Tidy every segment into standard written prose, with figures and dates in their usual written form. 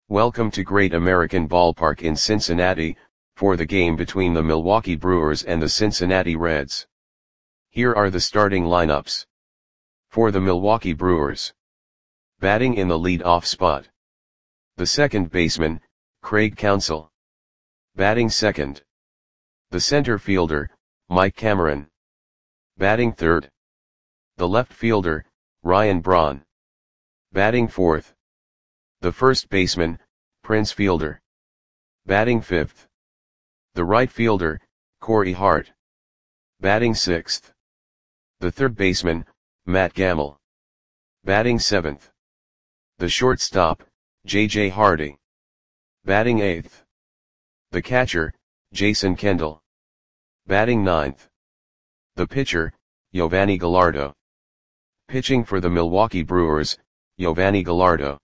Welcome to Great American Ballpark in Cincinnati, for the game between the Milwaukee Brewers and the Cincinnati Reds. Here are the starting lineups. For the Milwaukee Brewers. Batting in the lead-off spot. The second baseman, Craig Counsell. Batting second. The center fielder, Mike Cameron. Batting third. The left fielder, Ryan Braun. Batting fourth. The first baseman, Prince Fielder. Batting fifth. The right fielder, Corey Hart. Batting sixth. The third baseman, Matt Gamel. Batting seventh. The shortstop, J.J. Hardy. Batting eighth. The catcher, Jason Kendall. Batting ninth. The pitcher, Yovani Gallardo. Pitching for the Milwaukee Brewers, Yovani Gallardo.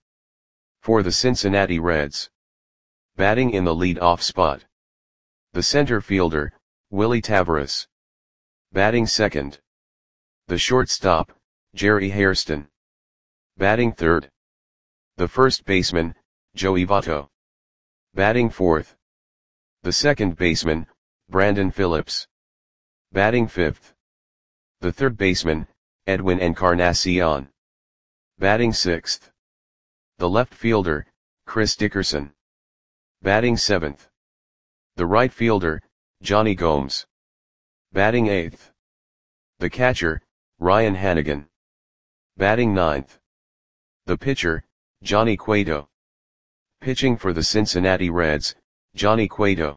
For the Cincinnati Reds. Batting in the lead-off spot. The center fielder, Willie Taveras. Batting second. The shortstop, Jerry Hairston. Batting third. The first baseman, Joey Votto. Batting fourth. The second baseman, Brandon Phillips. Batting fifth. The third baseman, Edwin Encarnacion. Batting sixth. The left fielder, Chris Dickerson. Batting seventh. The right fielder, Johnny Gomes. Batting eighth. The catcher, Ryan Hanigan. Batting ninth. The pitcher, Johnny Cueto. Pitching for the Cincinnati Reds, Johnny Cueto.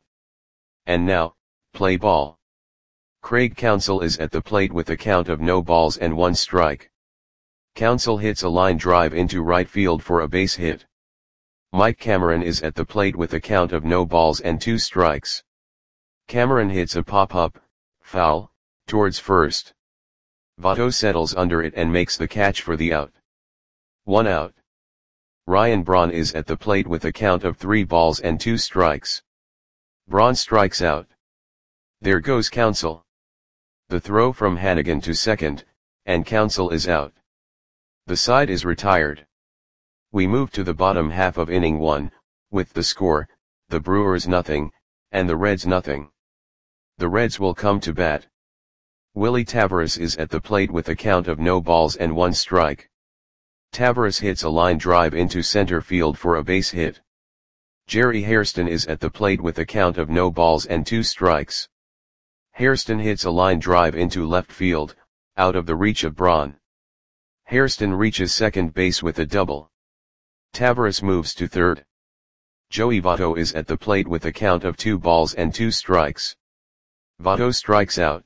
And now, play ball. Craig Counsell is at the plate with a count of no balls and one strike. Counsell hits a line drive into right field for a base hit. Mike Cameron is at the plate with a count of no balls and two strikes. Cameron hits a pop-up, foul, towards first. Votto settles under it and makes the catch for the out. 1 out. Ryan Braun is at the plate with a count of 3 balls and 2 strikes. Braun strikes out. There goes Counsell. The throw from Hanigan to second, and Counsell is out. The side is retired. We move to the bottom half of inning 1, with the score, the Brewers nothing, and the Reds nothing. The Reds will come to bat. Willie Taveras is at the plate with a count of no balls and 1 strike. Taveras hits a line drive into center field for a base hit. Jerry Hairston is at the plate with a count of no balls and 2 strikes. Hairston hits a line drive into left field, out of the reach of Braun. Hairston reaches second base with a double. Taveras moves to third. Joey Votto is at the plate with a count of 2 balls and 2 strikes. Votto strikes out.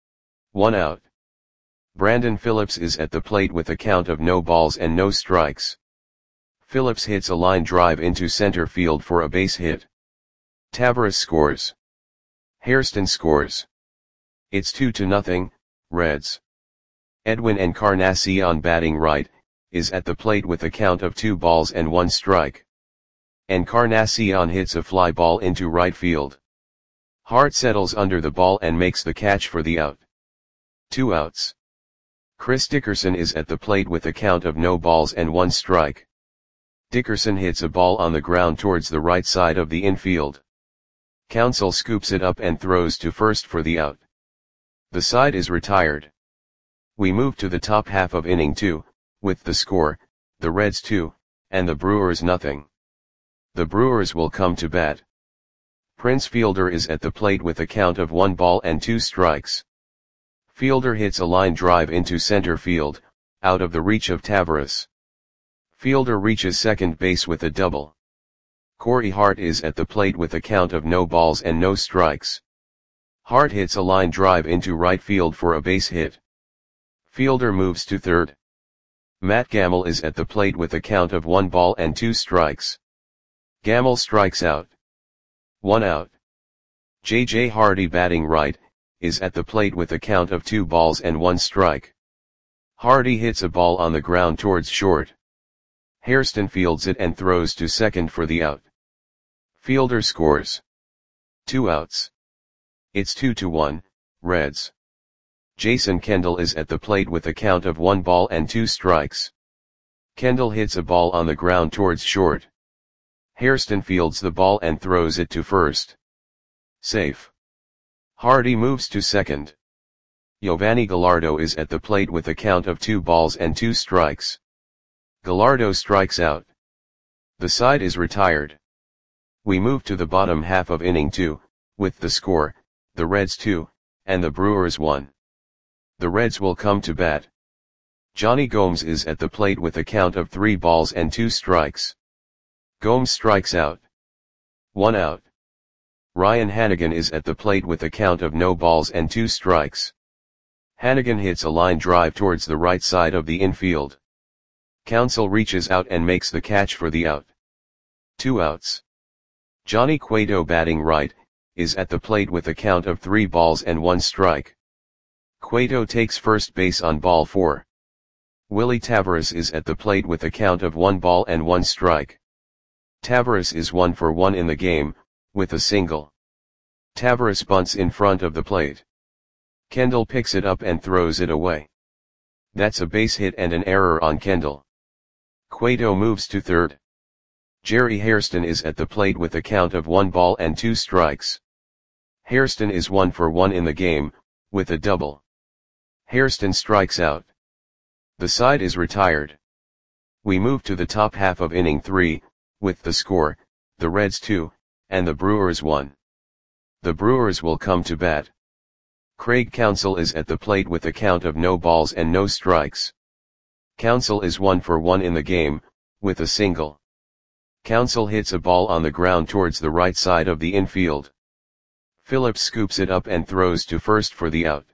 1 out. Brandon Phillips is at the plate with a count of no balls and no strikes. Phillips hits a line drive into center field for a base hit. Taveras scores. Hairston scores. It's 2-0, Reds. Edwin Encarnacion, batting right, is at the plate with a count of 2 balls and 1 strike. Encarnacion hits a fly ball into right field. Hart settles under the ball and makes the catch for the out. 2 outs. Chris Dickerson is at the plate with a count of no balls and 1 strike. Dickerson hits a ball on the ground towards the right side of the infield. Counsell scoops it up and throws to first for the out. The side is retired. We move to the top half of inning 2, with the score, the Reds 2, and the Brewers nothing. The Brewers will come to bat. Prince Fielder is at the plate with a count of 1 ball and 2 strikes. Fielder hits a line drive into center field, out of the reach of Taveras. Fielder reaches second base with a double. Corey Hart is at the plate with a count of no balls and no strikes. Hart hits a line drive into right field for a base hit. Fielder moves to third. Matt Gamel is at the plate with a count of 1 ball and 2 strikes. Gamel strikes out. 1 out. J.J. Hardy, batting right, is at the plate with a count of 2 balls and 1 strike. Hardy hits a ball on the ground towards short. Hairston fields it and throws to second for the out. Fielder scores. 2 outs. It's 2-1, Reds. Jason Kendall is at the plate with a count of 1 ball and 2 strikes. Kendall hits a ball on the ground towards short. Hairston fields the ball and throws it to first. Safe. Hardy moves to second. Giovanni Gallardo is at the plate with a count of 2 balls and 2 strikes. Gallardo strikes out. The side is retired. We move to the bottom half of inning 2, with the score, the Reds 2, and the Brewers 1. The Reds will come to bat. Johnny Gomes is at the plate with a count of 3 balls and 2 strikes. Gomes strikes out. 1 out. Ryan Hanigan is at the plate with a count of no balls and 2 strikes. Hanigan hits a line drive towards the right side of the infield. Counsell reaches out and makes the catch for the out. 2 outs. Johnny Cueto, batting right, is at the plate with a count of 3 balls and 1 strike. Cueto takes first base on ball 4. Willie Taveras is at the plate with a count of 1 ball and 1 strike. Taveras is 1 for 1 in the game, with a single. Taveras bunts in front of the plate. Kendall picks it up and throws it away. That's a base hit and an error on Kendall. Cueto moves to third. Jerry Hairston is at the plate with a count of 1 ball and 2 strikes. Hairston is 1 for 1 in the game, with a double. Hairston strikes out. The side is retired. We move to the top half of inning 3, with the score, the Reds 2, and the Brewers 1. The Brewers will come to bat. Craig Counsell is at the plate with a count of no balls and no strikes. Counsell is 1 for 1 in the game, with a single. Counsell hits a ball on the ground towards the right side of the infield. Phillips scoops it up and throws to first for the out.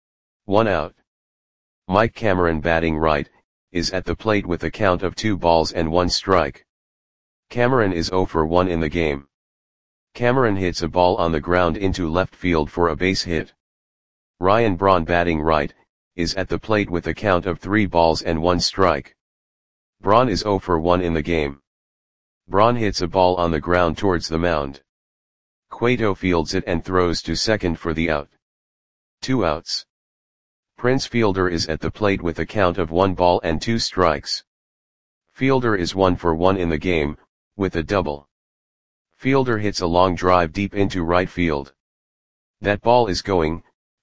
1 out. Mike Cameron, batting right, is at the plate with a count of 2 balls and 1 strike. Cameron is 0 for 1 in the game. Cameron hits a ball on the ground into left field for a base hit. Ryan Braun, batting right, is at the plate with a count of 3 balls and 1 strike. Braun is 0 for 1 in the game. Braun hits a ball on the ground towards the mound. Cueto fields it and throws to second for the out. 2 outs. Prince Fielder is at the plate with a count of 1 ball and 2 strikes. Fielder is 1 for 1 in the game, with a double. Fielder hits a long drive deep into right field. That ball is gone.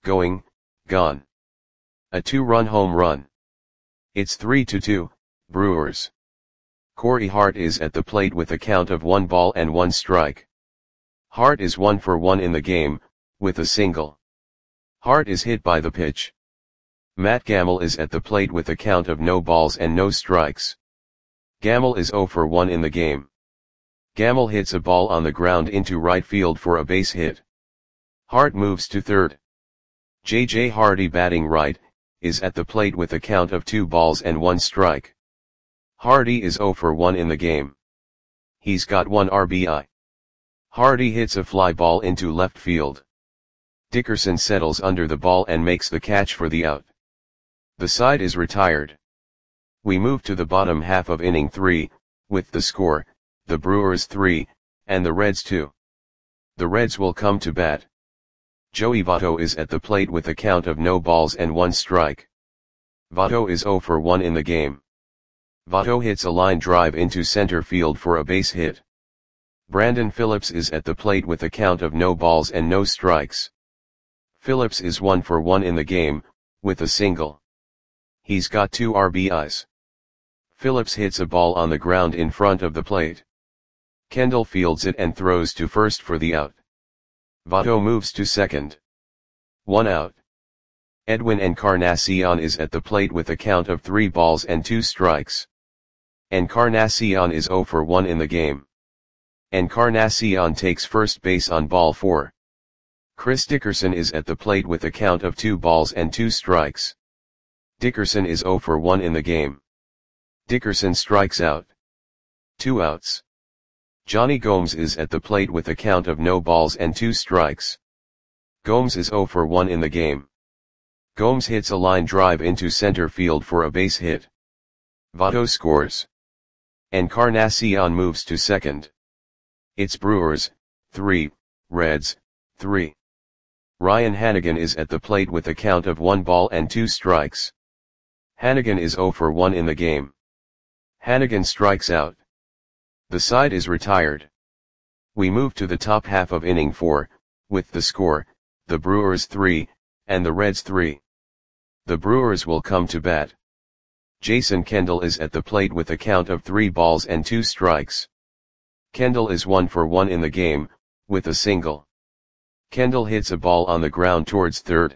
A 2-run home run. It's 3-2, Brewers. Corey Hart is at the plate with a count of 1 ball and 1 strike. Hart is 1 for 1 in the game, with a single. Hart is hit by the pitch. Matt Gamble is at the plate with a count of no balls and no strikes. Gamble is 0 for 1 in the game. Gamble hits a ball on the ground into right field for a base hit. Hart moves to third. J.J. Hardy, batting right, is at the plate with a count of 2 balls and 1 strike. Hardy is 0 for 1 in the game. He's got 1 RBI. Hardy hits a fly ball into left field. Dickerson settles under the ball and makes the catch for the out. The side is retired. We move to the bottom half of inning 3, with the score, the Brewers 3, and the Reds 2. The Reds will come to bat. Joey Votto is at the plate with a count of no balls and 1 strike. Votto is 0 for 1 in the game. Votto hits a line drive into center field for a base hit. Brandon Phillips is at the plate with a count of no balls and no strikes. Phillips is 1 for 1 in the game, with a single. He's got 2 RBIs. Phillips hits a ball on the ground in front of the plate. Kendall fields it and throws to first for the out. Votto moves to second. 1 out. Edwin Encarnacion is at the plate with a count of 3 balls and 2 strikes. Encarnacion is 0 for 1 in the game. Encarnacion takes first base on ball 4. Chris Dickerson is at the plate with a count of 2 balls and 2 strikes. Dickerson is 0 for 1 in the game. Dickerson strikes out. 2 outs. Johnny Gomes is at the plate with a count of no balls and 2 strikes. Gomes is 0 for 1 in the game. Gomes hits a line drive into center field for a base hit. Votto scores. Encarnacion moves to second. It's Brewers 3, Reds 3. Ryan Hanigan is at the plate with a count of 1 ball and 2 strikes. Hanigan is 0 for 1 in the game. Hanigan strikes out. The side is retired. We move to the top half of inning 4, with the score, the Brewers 3, and the Reds 3. The Brewers will come to bat. Jason Kendall is at the plate with a count of 3 balls and 2 strikes. Kendall is 1 for 1 in the game, with a single. Kendall hits a ball on the ground towards third.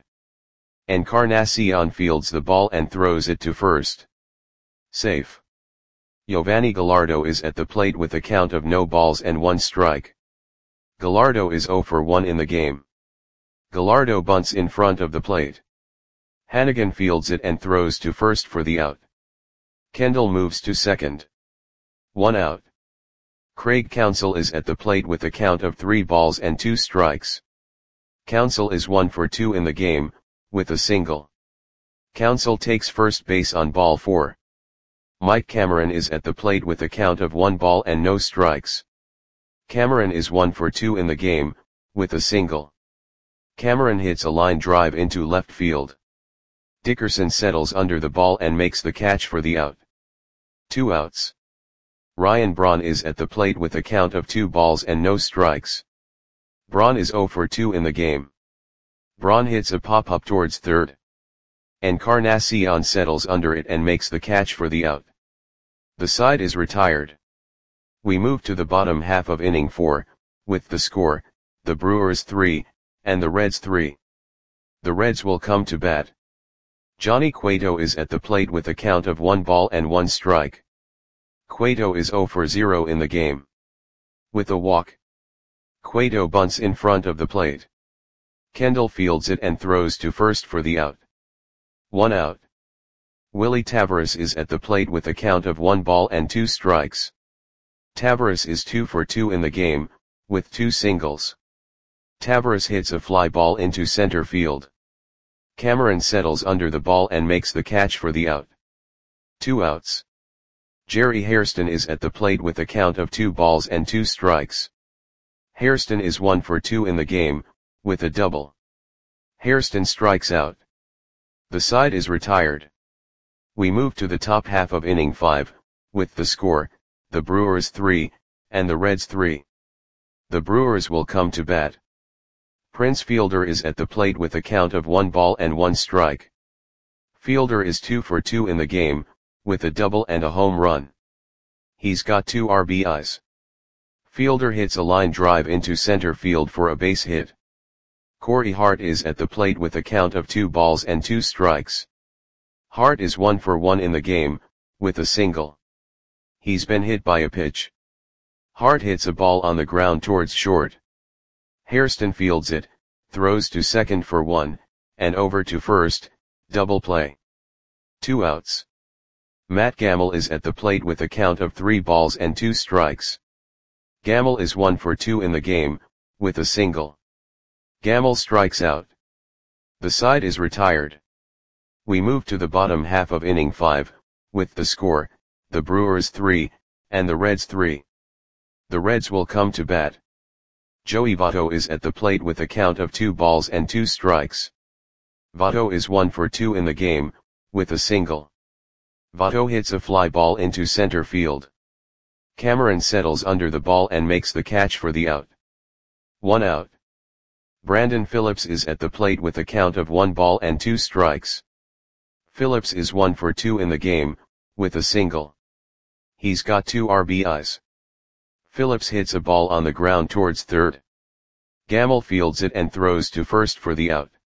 Encarnacion fields the ball and throws it to first. Safe. Giovanni Gallardo is at the plate with a count of no balls and 1 strike. Gallardo is 0 for 1 in the game. Gallardo bunts in front of the plate. Hannigan fields it and throws to first for the out. Kendall moves to second. 1 out. Craig Counsell is at the plate with a count of 3 balls and 2 strikes. Counsell is 1 for 2 in the game, with a single. Counsell takes first base on ball 4. Mike Cameron is at the plate with a count of 1 ball and no strikes. Cameron is 1 for 2 in the game, with a single. Cameron hits a line drive into left field. Dickerson settles under the ball and makes the catch for the out. 2 outs. Ryan Braun is at the plate with a count of 2 balls and no strikes. Braun is 0 for 2 in the game. Braun hits a pop-up towards third. Encarnacion settles under it and makes the catch for the out. The side is retired. We move to the bottom half of inning 4, with the score, the Brewers 3, and the Reds 3. The Reds will come to bat. Johnny Cueto is at the plate with a count of 1 ball and 1 strike. Cueto is 0 for 0 in the game. With a walk. Cueto bunts in front of the plate. Kendall fields it and throws to first for the out. 1 out. Willie Taveras is at the plate with a count of 1 ball and 2 strikes. Taveras is 2 for 2 in the game, with 2 singles. Taveras hits a fly ball into center field. Cameron settles under the ball and makes the catch for the out. 2 outs. Jerry Hairston is at the plate with a count of 2 balls and 2 strikes. Hairston is 1 for 2 in the game, with a double. Hairston strikes out. The side is retired. We move to the top half of inning 5, with the score, the Brewers 3, and the Reds 3. The Brewers will come to bat. Prince Fielder is at the plate with a count of 1 ball and 1 strike. Fielder is 2 for 2 in the game, with a double and a home run. He's got 2 RBIs. Fielder hits a line drive into center field for a base hit. Corey Hart is at the plate with a count of 2 balls and 2 strikes. Hart is 1 for 1 in the game, with a single. He's been hit by a pitch. Hart hits a ball on the ground towards short. Hairston fields it, throws to second for 1, and over to first, double play. 2 outs. Matt Gamel is at the plate with a count of 3 balls and 2 strikes. Gamel is 1 for 2 in the game, with a single. Gamel strikes out. The side is retired. We move to the bottom half of inning 5, with the score, the Brewers 3, and the Reds 3. The Reds will come to bat. Joey Votto is at the plate with a count of 2 balls and 2 strikes. Votto is 1 for 2 in the game, with a single. Votto hits a fly ball into center field. Cameron settles under the ball and makes the catch for the out. 1 out. Brandon Phillips is at the plate with a count of 1 ball and 2 strikes. Phillips is 1 for 2 in the game, with a single. He's got 2 RBIs. Phillips hits a ball on the ground towards third. Gamel fields it and throws to first for the out.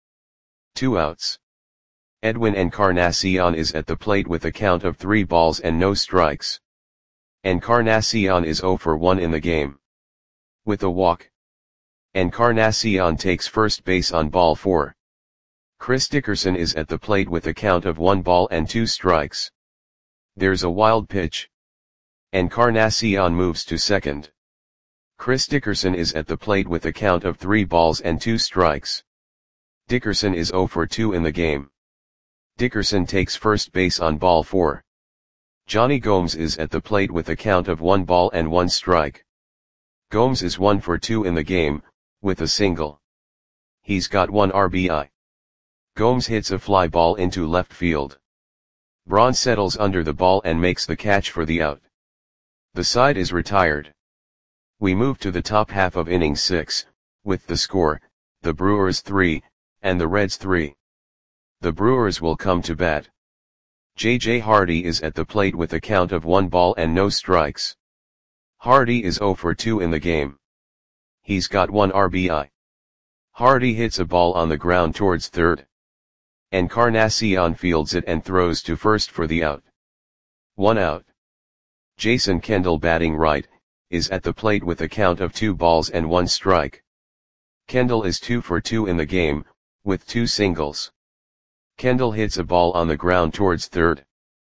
2 outs. Edwin Encarnacion is at the plate with a count of 3 balls and no strikes. Encarnacion is 0 for 1 in the game. With a walk. Encarnacion takes first base on ball 4. Chris Dickerson is at the plate with a count of 1 ball and 2 strikes. There's a wild pitch. Encarnacion moves to second. Chris Dickerson is at the plate with a count of 3 balls and 2 strikes. Dickerson is 0 for 2 in the game. Dickerson takes first base on ball 4. Johnny Gomes is at the plate with a count of 1 ball and 1 strike. Gomes is 1 for 2 in the game, with a single. He's got 1 RBI. Gomes hits a fly ball into left field. Braun settles under the ball and makes the catch for the out. The side is retired. We move to the top half of inning 6, with the score, the Brewers 3, and the Reds 3. The Brewers will come to bat. J.J. Hardy is at the plate with a count of 1 ball and no strikes. Hardy is 0 for 2 in the game. He's got 1 RBI. Hardy hits a ball on the ground towards third. Encarnacion fields it and throws to first for the out. 1 out. Jason Kendall, batting right, is at the plate with a count of 2 balls and 1 strike. Kendall is 2 for 2 in the game, with 2 singles. Kendall hits a ball on the ground towards third.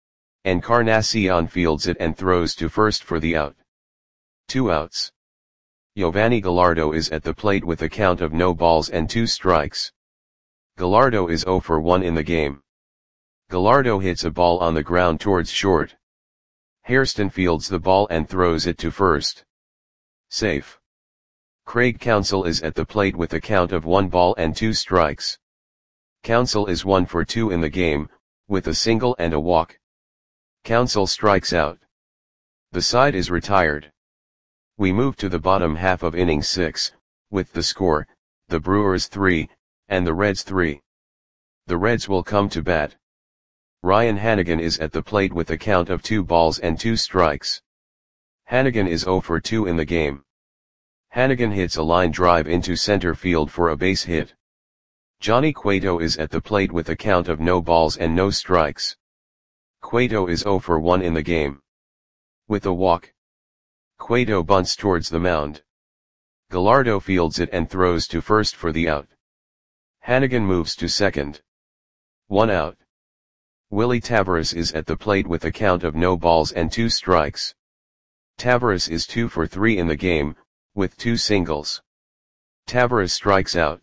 Encarnacion fields it and throws to first for the out. 2 outs. Giovanni Gallardo is at the plate with a count of no balls and 2 strikes. Gallardo is 0 for 1 in the game. Gallardo hits a ball on the ground towards short. Hairston fields the ball and throws it to first. Safe. Craig Counsell is at the plate with a count of 1 ball and 2 strikes. Counsell is 1 for 2 in the game, with a single and a walk. Counsell strikes out. The side is retired. We move to the bottom half of inning 6, with the score, the Brewers 3, and the Reds 3. The Reds will come to bat. Ryan Hanigan is at the plate with a count of 2 balls and 2 strikes. Hanigan is 0 for 2 in the game. Hanigan hits a line drive into center field for a base hit. Johnny Cueto is at the plate with a count of no balls and no strikes. Cueto is 0 for 1 in the game. With a walk. Cueto bunts towards the mound. Gallardo fields it and throws to first for the out. Hanigan moves to second. 1 out. Willie Taveras is at the plate with a count of no balls and 2 strikes. Taveras is 2 for 3 in the game, with 2 singles. Taveras strikes out.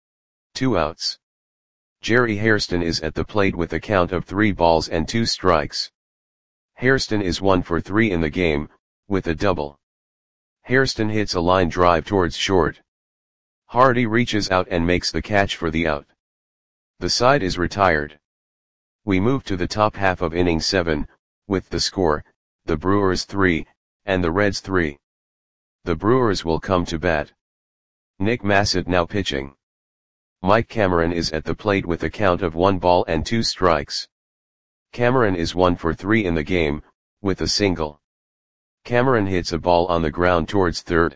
2 outs. Jerry Hairston is at the plate with a count of 3 balls and 2 strikes. Hairston is 1 for 3 in the game, with a double. Hairston hits a line drive towards short. Hardy reaches out and makes the catch for the out. The side is retired. We move to the top half of inning 7, with the score, the Brewers 3, and the Reds 3. The Brewers will come to bat. Nick Massett now pitching. Mike Cameron is at the plate with a count of 1 ball and 2 strikes. Cameron is 1 for 3 in the game, with a single. Cameron hits a ball on the ground towards third.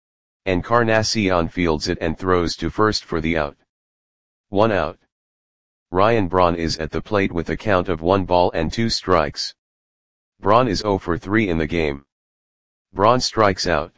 Encarnacion fields it and throws to first for the out. 1 out. Ryan Braun is at the plate with a count of 1 ball and 2 strikes. Braun is 0 for 3 in the game. Braun strikes out.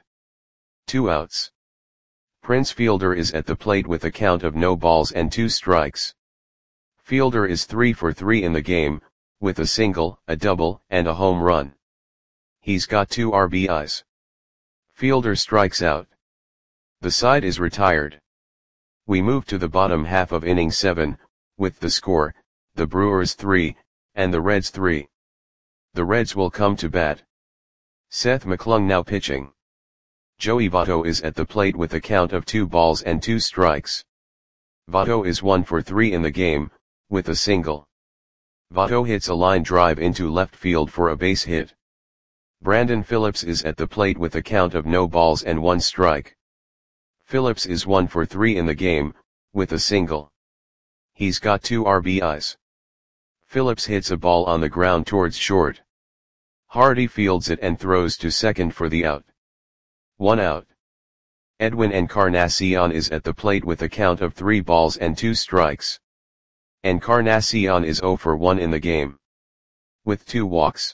2 outs. Prince Fielder is at the plate with a count of no balls and 2 strikes. Fielder is 3 for 3 in the game, with a single, a double, and a home run. He's got 2 RBIs. Fielder strikes out. The side is retired. We move to the bottom half of inning 7, with the score, the Brewers 3, and the Reds 3. The Reds will come to bat. Seth McClung now pitching. Joey Votto is at the plate with a count of 2 balls and 2 strikes. Votto is 1 for 3 in the game, with a single. Votto hits a line drive into left field for a base hit. Brandon Phillips is at the plate with a count of no balls and 1 strike. Phillips is 1 for 3 in the game, with a single. He's got 2 RBIs. Phillips hits a ball on the ground towards short. Hardy fields it and throws to second for the out. 1 out. Edwin Encarnacion is at the plate with a count of 3 balls and 2 strikes. Encarnacion is 0 for 1 in the game. With 2 walks.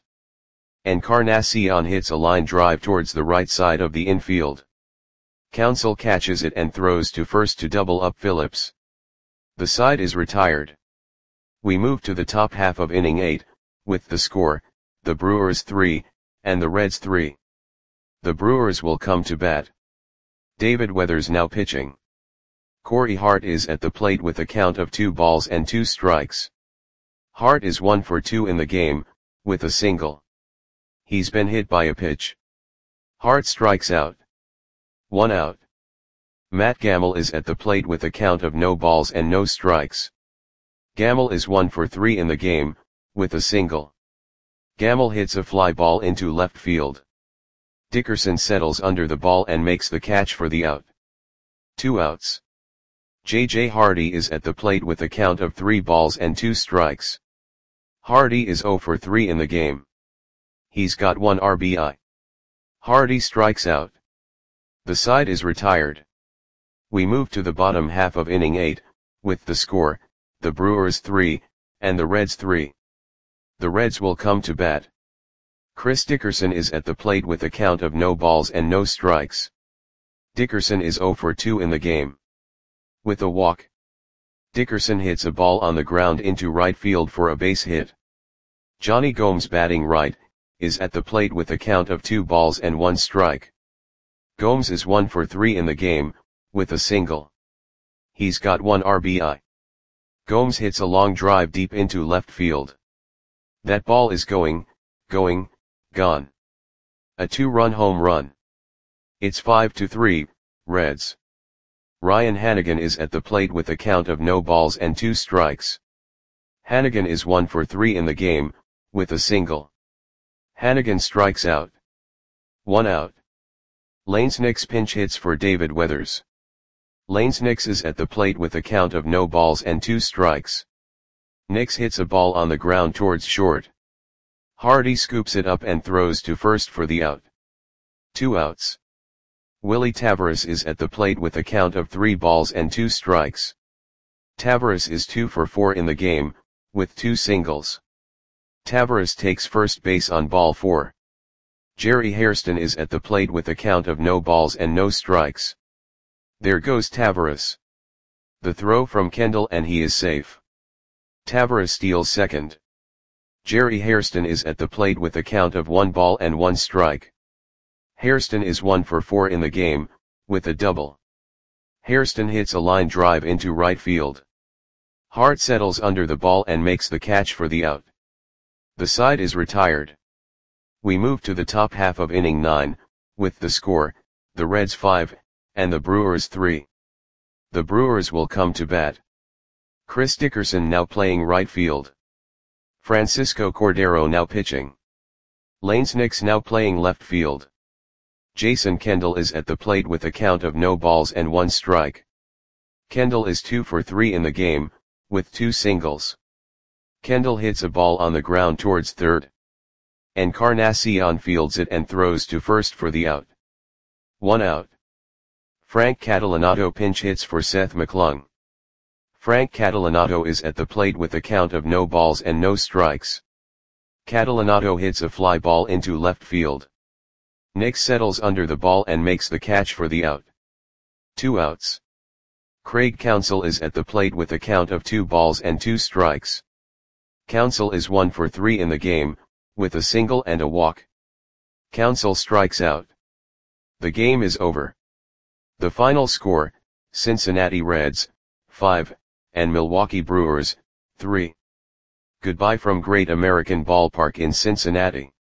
Encarnacion hits a line drive towards the right side of the infield. Counsell catches it and throws to first to double up Phillips. The side is retired. We move to the top half of inning 8, with the score, the Brewers 3, and the Reds 3. The Brewers will come to bat. David Weathers now pitching. Corey Hart is at the plate with a count of 2 balls and 2 strikes. Hart is 1 for 2 in the game, with a single. He's been hit by a pitch. Hart strikes out. 1 out. Matt Gamble is at the plate with a count of no balls and no strikes. Gamble is 1 for 3 in the game, with a single. Gamble hits a fly ball into left field. Dickerson settles under the ball and makes the catch for the out. 2 outs. J.J. Hardy is at the plate with a count of 3 balls and 2 strikes. Hardy is 0 for 3 in the game. He's got 1 RBI. Hardy strikes out. The side is retired. We move to the bottom half of inning 8, with the score, the Brewers 3, and the Reds 3. The Reds will come to bat. Chris Dickerson is at the plate with a count of no balls and no strikes. Dickerson is 0 for 2 in the game. With a walk, Dickerson hits a ball on the ground into right field for a base hit. Johnny Gomes, batting right, is at the plate with a count of 2 balls and 1 strike. Gomes is 1 for 3 in the game, with a single. He's got 1 RBI. Gomes hits a long drive deep into left field. That ball is going, gone. A 2-run home run. It's 5-3, Reds. Ryan Hanigan is at the plate with a count of no balls and 2 strikes. Hanigan is 1 for 3 in the game, with a single. Hanigan strikes out. 1 out. Lanes Nix pinch hits for David Weathers. Lanes Nix is at the plate with a count of no balls and 2 strikes. Nix hits a ball on the ground towards short. Hardy scoops it up and throws to first for the out. 2 outs. Willie Taveras is at the plate with a count of 3 balls and 2 strikes. Taveras is 2 for 4 in the game, with 2 singles. Taveras takes first base on ball 4. Jerry Hairston is at the plate with a count of no balls and no strikes. There goes Taveras. The throw from Kendall and he is safe. Taveras steals second. Jerry Hairston is at the plate with a count of 1 ball and 1 strike. Hairston is 1 for 4 in the game, with a double. Hairston hits a line drive into right field. Hart settles under the ball and makes the catch for the out. The side is retired. We move to the top half of inning 9, with the score, the Reds 5, and the Brewers 3. The Brewers will come to bat. Chris Dickerson now playing right field. Francisco Cordero now pitching. Lanes Nix now playing left field. Jason Kendall is at the plate with a count of no balls and 1 strike. Kendall is 2 for 3 in the game, with 2 singles. Kendall hits a ball on the ground towards third. Encarnacion fields it and throws to first for the out. 1 out. Frank Catalanato pinch hits for Seth McClung. Frank Catalanato is at the plate with a count of no balls and no strikes. Catalanato hits a fly ball into left field. Nix settles under the ball and makes the catch for the out. 2 outs. Craig Counsell is at the plate with a count of 2 balls and 2 strikes. Counsell is 1 for 3 in the game, with a single and a walk. Counsell strikes out. The game is over. The final score, Cincinnati Reds, 5, and Milwaukee Brewers, 3. Goodbye from Great American Ballpark in Cincinnati.